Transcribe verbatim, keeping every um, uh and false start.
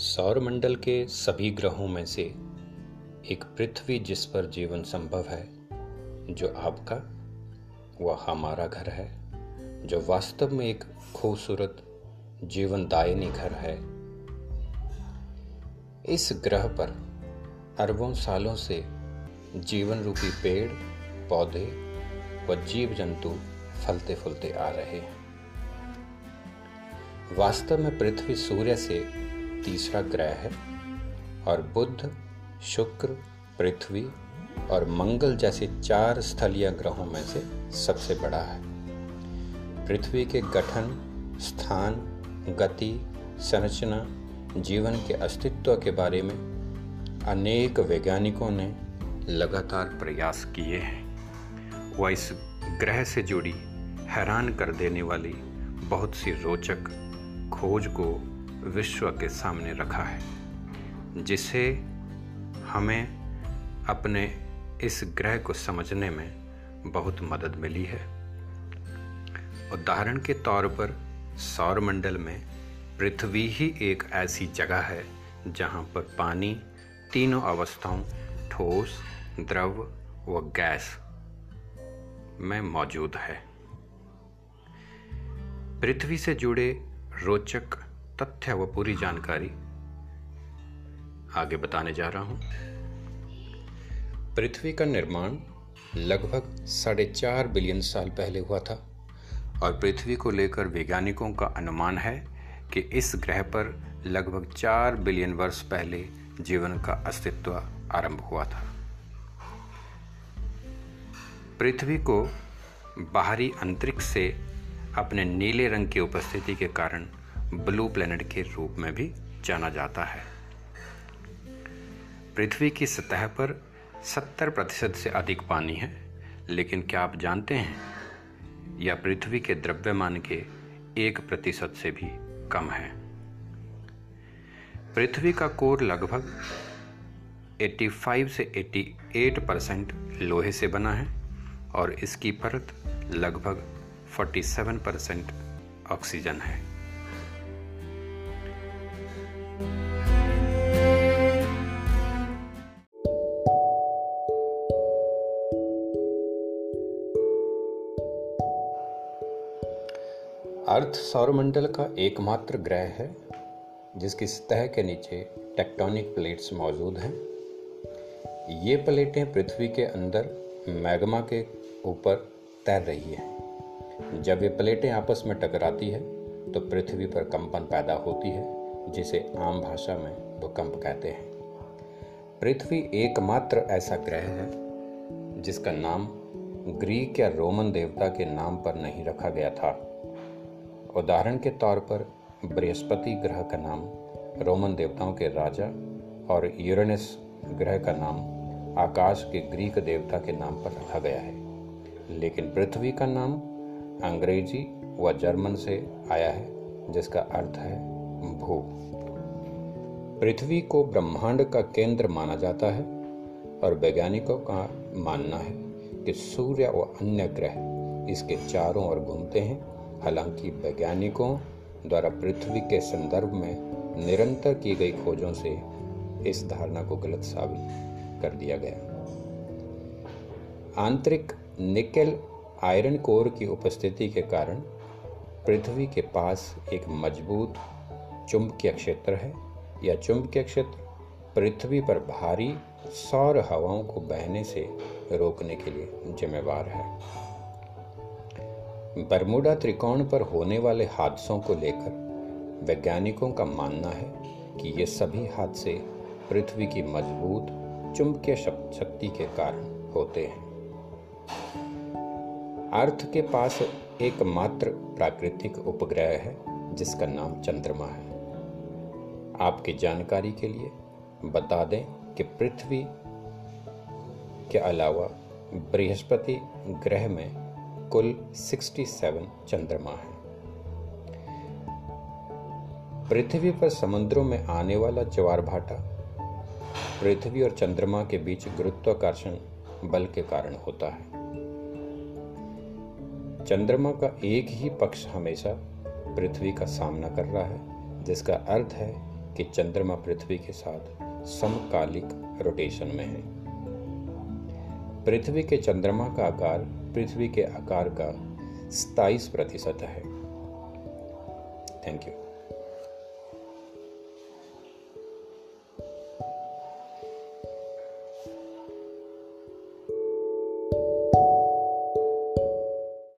सौरमंडल के सभी ग्रहों में से एक पृथ्वी जिस पर जीवन संभव है, जो आपका वह हमारा घर है, जो वास्तव में एक खूबसूरत जीवनदायिनी घर है। इस ग्रह पर अरबों सालों से जीवन रूपी पेड़ पौधे व जीव जंतु फलते फूलते आ रहे हैं। वास्तव में पृथ्वी सूर्य से तीसरा ग्रह है और बुध, शुक्र, पृथ्वी और मंगल जैसे चार स्थलीय ग्रहों में से सबसे बड़ा है। पृथ्वी के गठन, स्थान, गति, संरचना, जीवन के अस्तित्व के बारे में अनेक वैज्ञानिकों ने लगातार प्रयास किए हैं। वह इस ग्रह से जुड़ी हैरान कर देने वाली बहुत सी रोचक खोज को विश्व के सामने रखा है, जिससे हमें अपने इस ग्रह को समझने में बहुत मदद मिली है। उदाहरण के तौर पर सौरमंडल में पृथ्वी ही एक ऐसी जगह है जहां पर पानी तीनों अवस्थाओं ठोस, द्रव व गैस में मौजूद है। पृथ्वी से जुड़े रोचक तथ्य व पूरी जानकारी आगे बताने जा रहा हूं। पृथ्वी का निर्माण लगभग साढ़े चार बिलियन साल पहले हुआ था और पृथ्वी को लेकर वैज्ञानिकों का अनुमान है कि इस ग्रह पर लगभग चार बिलियन वर्ष पहले जीवन का अस्तित्व आरंभ हुआ था। पृथ्वी को बाहरी अंतरिक्ष से अपने नीले रंग की उपस्थिति के कारण ब्लू प्लैनेट के रूप में भी जाना जाता है। पृथ्वी की सतह पर सत्तर प्रतिशत से अधिक पानी है, लेकिन क्या आप जानते हैं यह पृथ्वी के द्रव्यमान के एक प्रतिशत से भी कम है। पृथ्वी का कोर लगभग पचासी से अट्ठासी परसेंट लोहे से बना है और इसकी परत लगभग सैंतालीस परसेंट ऑक्सीजन है। अर्थ सौरमंडल का एकमात्र ग्रह है जिसकी सतह के नीचे टेक्टोनिक प्लेट्स मौजूद हैं। ये प्लेटें पृथ्वी के अंदर मैग्मा के ऊपर तैर रही हैं। जब ये प्लेटें आपस में टकराती है तो पृथ्वी पर कंपन पैदा होती है, जिसे आम भाषा में भूकंप कहते हैं। पृथ्वी एकमात्र ऐसा ग्रह है जिसका नाम ग्रीक या रोमन देवता के नाम पर नहीं रखा गया था। उदाहरण के तौर पर बृहस्पति ग्रह का नाम रोमन देवताओं के राजा और यूरेनस ग्रह का नाम आकाश के ग्रीक देवता के नाम पर रखा गया है। लेकिन पृथ्वी का नाम अंग्रेजी व जर्मन से आया है, जिसका अर्थ है भू। पृथ्वी को ब्रह्मांड का केंद्र माना जाता है और वैज्ञानिकों का मानना है कि सूर्य व अन्य ग्रह इसके चारों ओर घूमते हैं। हालांकि वैज्ञानिकों द्वारा पृथ्वी के संदर्भ में निरंतर की गई खोजों से इस धारणा को गलत साबित कर दिया गया। आंतरिक निकेल आयरन कोर की उपस्थिति के कारण पृथ्वी के पास एक मजबूत चुंबकीय क्षेत्र है। यह चुंबकीय क्षेत्र पृथ्वी पर भारी सौर हवाओं को बहने से रोकने के लिए जिम्मेवार है। बरमूडा त्रिकोण पर होने वाले हादसों को लेकर वैज्ञानिकों का मानना है कि ये सभी हादसे पृथ्वी की मजबूत चुंबकीय शक्ति के कारण होते हैं। अर्थ के पास एकमात्र प्राकृतिक उपग्रह है जिसका नाम चंद्रमा है। आपकी जानकारी के लिए बता दें कि पृथ्वी के अलावा बृहस्पति ग्रह में कुल सड़सठ चंद्रमा हैं। पृथ्वी पर समुद्रों में आने वाला ज्वार भाटा पृथ्वी और चंद्रमा के बीच गुरुत्वाकर्षण बल के कारण होता है। चंद्रमा का एक ही पक्ष हमेशा पृथ्वी का सामना कर रहा है, जिसका अर्थ है कि चंद्रमा पृथ्वी के साथ समकालिक रोटेशन में है। पृथ्वी के चंद्रमा का आकार पृथ्वी के आकार का सत्ताईस प्रतिशत है। Thank you.